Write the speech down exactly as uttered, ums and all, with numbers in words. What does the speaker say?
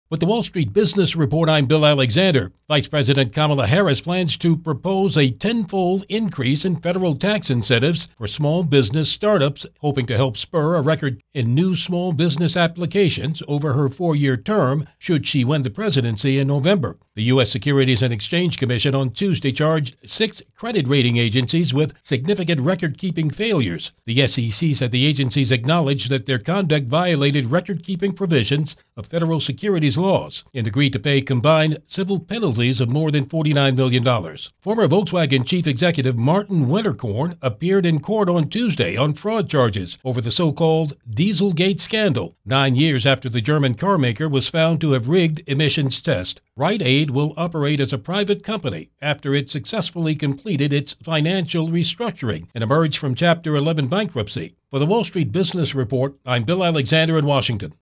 With the Wall Street Business Report, I'm Bill Alexander. Vice President Kamala Harris plans to propose a tenfold increase in federal tax incentives for small business startups, hoping to help spur a record in new small business applications over her four-year term should she win the presidency in November. The U S Securities and Exchange Commission on Tuesday charged six credit rating agencies with significant record-keeping failures. The S E C said the agencies acknowledged that their conduct violated record-keeping provisions of federal securities laws and agreed to pay combined civil penalties of more than forty-nine million dollars. Former Volkswagen chief executive Martin Winterkorn appeared in court on Tuesday on fraud charges over the so-called Dieselgate scandal, nine years after the German carmaker was found to have rigged emissions tests. Rite Aid will operate as a private company after it successfully completed its financial restructuring and emerged from Chapter eleven bankruptcy. For the Wall Street Business Report, I'm Bill Alexander in Washington.